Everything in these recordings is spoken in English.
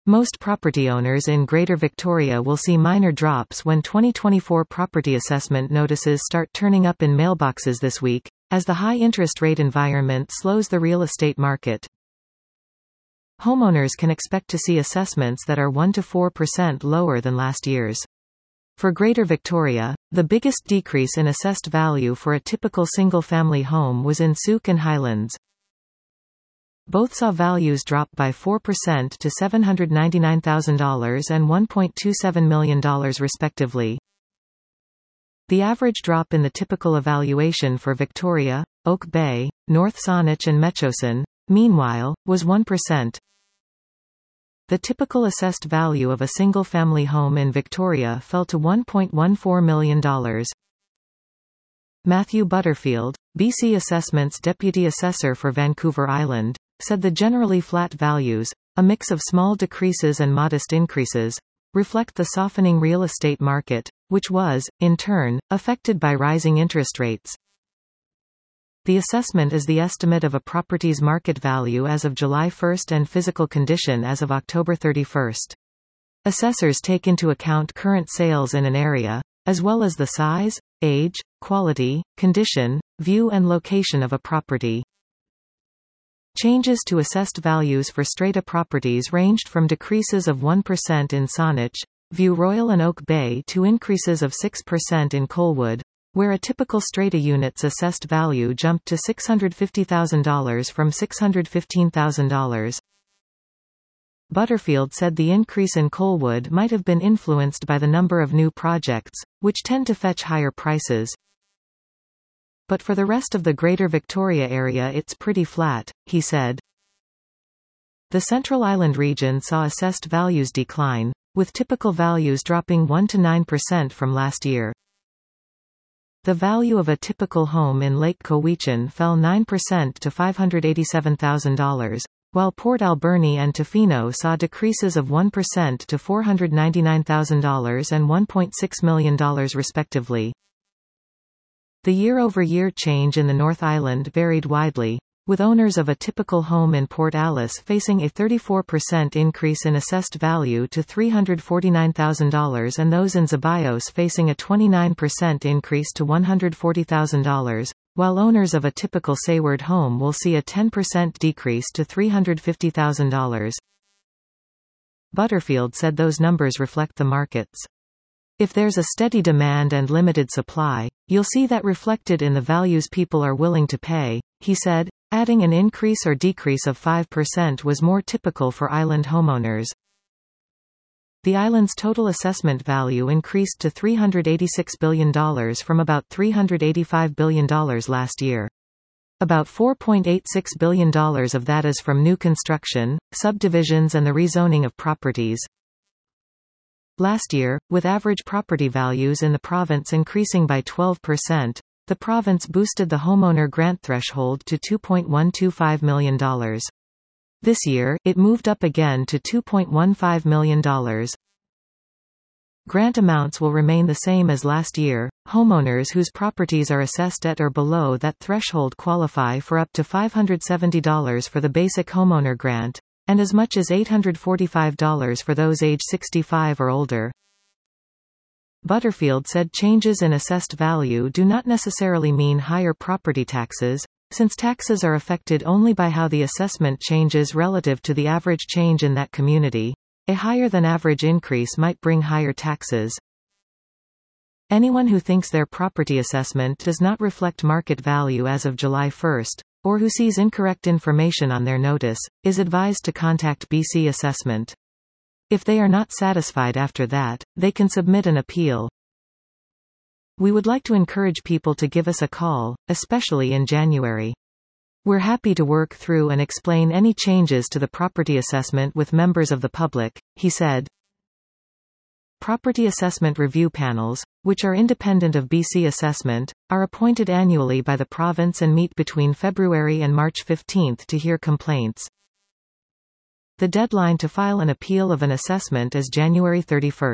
Most property owners in Greater Victoria will see minor drops when 2024 property assessment notices start turning up in mailboxes this week, as the high interest rate environment slows the real estate market. Homeowners can expect to see assessments that are 1 to 4% lower than last year's. For Greater Victoria, the biggest decrease in assessed value for a typical single-family home was in Sook and Highlands. Both saw values drop by 4% to $799,000 and $1.27 million respectively. The average drop in the typical evaluation for Victoria, Oak Bay, North Saanich and Metchosin, meanwhile, was 1%. The typical assessed value of a single-family home in Victoria fell to $1.14 million. Matthew Butterfield, BC Assessment's Deputy Assessor for Vancouver Island, said the generally flat values, a mix of small decreases and modest increases, reflect the softening real estate market, which was, in turn, affected by rising interest rates. The assessment is the estimate of a property's market value as of July 1 and physical condition as of October 31. Assessors take into account current sales in an area, as well as the size, age, quality, condition, view and location of a property. Changes to assessed values for strata properties ranged from decreases of 1% in Saanich, View Royal and Oak Bay to increases of 6% in Colwood, where a typical strata unit's assessed value jumped to $650,000 from $615,000. Butterfield said the increase in Colwood might have been influenced by the number of new projects, which tend to fetch higher prices. But for the rest of the Greater Victoria area it's pretty flat, he said. The Central Island region saw assessed values decline, with typical values dropping 1 to 9% from last year. The value of a typical home in Lake Cowichan fell 9% to $587,000, while Port Alberni and Tofino saw decreases of 1% to $499,000 and $1.6 million respectively. The year-over-year change in the North Island varied widely, with owners of a typical home in Port Alice facing a 34% increase in assessed value to $349,000 and those in Zeballos facing a 29% increase to $140,000, while owners of a typical Sayward home will see a 10% decrease to $350,000. Butterfield said those numbers reflect the markets. If there's a steady demand and limited supply, you'll see that reflected in the values people are willing to pay, he said, adding an increase or decrease of 5% was more typical for island homeowners. The island's total assessment value increased to $386 billion from about $385 billion last year. About $4.86 billion of that is from new construction, subdivisions and the rezoning of properties. Last year, with average property values in the province increasing by 12%, the province boosted the homeowner grant threshold to $2.125 million. This year, it moved up again to $2.15 million. Grant amounts will remain the same as last year. Homeowners whose properties are assessed at or below that threshold qualify for up to $570 for the basic homeowner grant, and as much as $845 for those age 65 or older. Butterfield said changes in assessed value do not necessarily mean higher property taxes, since taxes are affected only by how the assessment changes relative to the average change in that community. A higher than average increase might bring higher taxes. Anyone who thinks their property assessment does not reflect market value as of July 1, or who sees incorrect information on their notice, is advised to contact BC Assessment. If they are not satisfied after that, they can submit an appeal. We would like to encourage people to give us a call, especially in January. We're happy to work through and explain any changes to the property assessment with members of the public, he said. Property assessment review panels, which are independent of BC Assessment, are appointed annually by the province and meet between February and March 15 to hear complaints. The deadline to file an appeal of an assessment is January 31.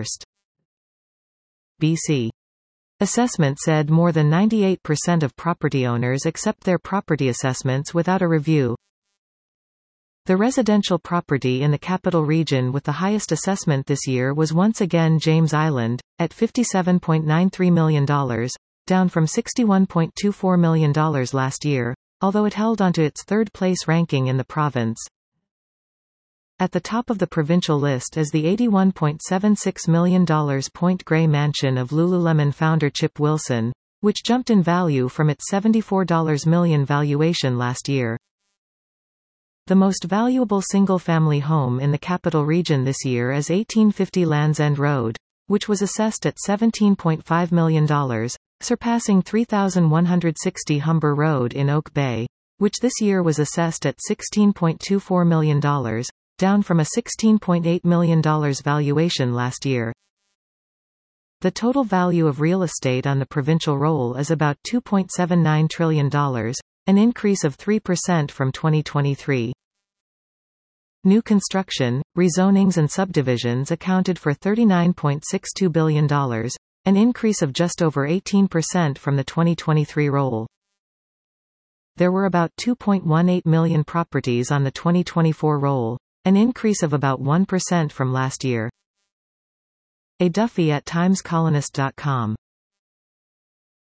BC Assessment said more than 98% of property owners accept their property assessments without a review. The residential property in the capital region with the highest assessment this year was once again James Island, at $57.93 million, down from $61.24 million last year, although it held onto its third-place ranking in the province. At the top of the provincial list is the $81.76 million Point Grey mansion of Lululemon founder Chip Wilson, which jumped in value from its $74 million valuation last year. The most valuable single-family home in the capital region this year is 1850 Land's End Road, which was assessed at $17.5 million, surpassing 3160 Humber Road in Oak Bay, which this year was assessed at $16.24 million, down from a $16.8 million valuation last year. The total value of real estate on the provincial roll is about $2.79 trillion, an increase of 3% from 2023. New construction, rezonings and subdivisions accounted for $39.62 billion, an increase of just over 18% from the 2023 roll. There were about 2.18 million properties on the 2024 roll, an increase of about 1% from last year. A Duffy at TimesColonist.com